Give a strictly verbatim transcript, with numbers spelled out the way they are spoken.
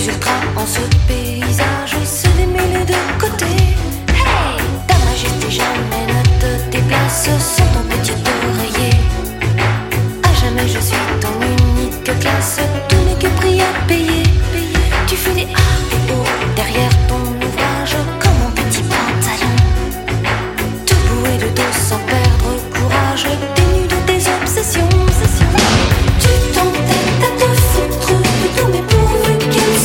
plus ultra en ce paysage se démêler de côté. Hey, ta majesté jamais ne te déplace.